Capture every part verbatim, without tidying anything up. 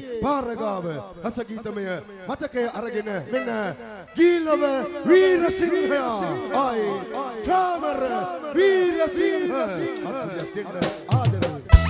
පාරගාව රසගීතමය මතකයේ අරගෙන මෙන්න ගීලව වීරසිංහයා ආයි ට්‍රාමර් වීරසිංහ අත්‍යත් දෙන්න ආදරව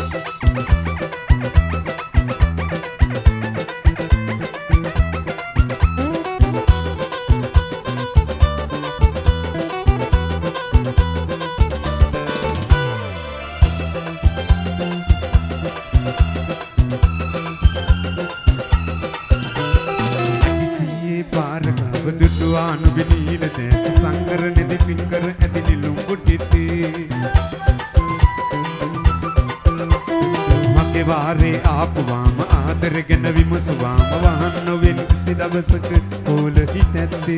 anu binila des sangar nedi finger edi lumbutti mage ware aapuwam aadaragena wimusuwam wahanno wen kisi dawasaka kola hitatte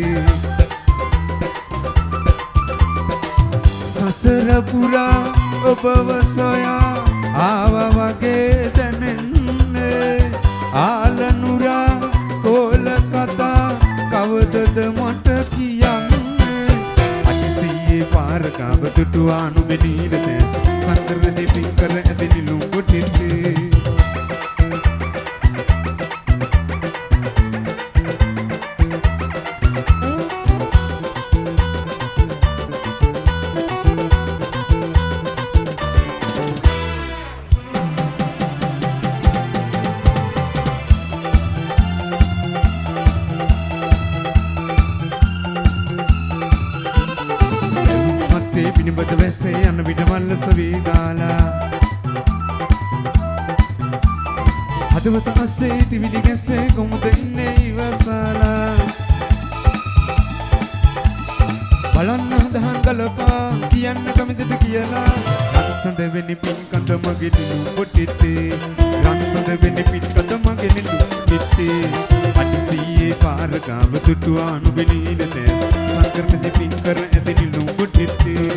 sasara pura obawa soya aawa wage danenne aalanura kola kata කවදද මට කියන්නේ අතිසියේ පාරකව දුටුවානු මෙනීල දැස් සංකර දෙපින් කර ඇදෙනි ලුඹුටිත්තේ පිනිබද වැස්සේ යන විට මල්ල සවීගාලා හදවත අස්සේ තිවිලි ගැස්සේ කොමුද ඉන්නේ ඉවසලා බලන්න දහන් ගලපා කියන්න කැමතිද කියලා රන්සඳ වෙනි පින් කඳ මගේ නිලු කොටිත්තේ රන්සඳ වෙනි පින් කඳ මගේ නිලු කොටිත්තේ අටිසියේ පාරගාව දුටුවානු බෙනීල දැස් සංකරණ දෙපින් කර ඇද Nilu කොටිත්තේ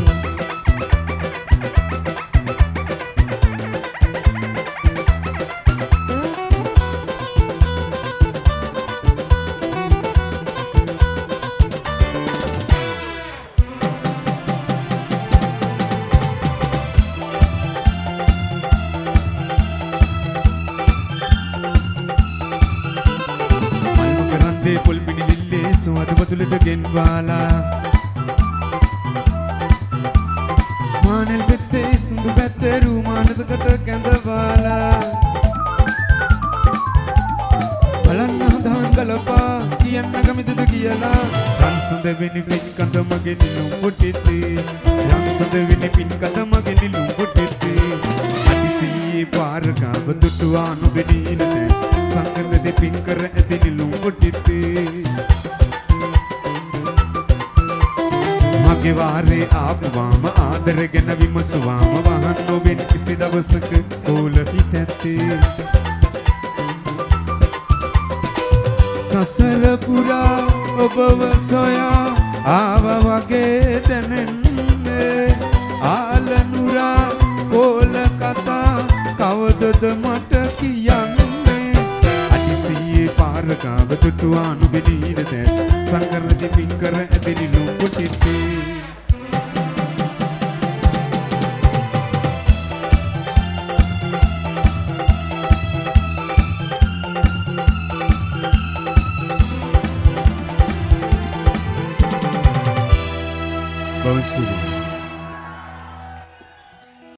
Tulit genwala manel bette sundu bette rumanat කට කැඳවලා බලන්න දහන් ගලපා කියන්න කැමතිද කියලා රන්සඳ වෙනි පින් කඳ මගේ නිලුම් කොටිත්තේ රන්සඳ වෙනි පින් කඳ මගේ නිලුම් කොටිත්තේ අතිසියේ පාරගාව දුටුවානු බෙනීල දැස් සංකර දෙපින් කර ඇති නිලුම් කොටිත්තේ මගේ වාරේ ආපුවාම ආදරගෙන විමසුවාම වහන් නොවෙන් කිසි දවසක කෝල හිතැත්තේ සසර පුරා ඔබව සොයා ආව වගේ දැනෙන්නේ ආලනුරා කෝල කතා කවදද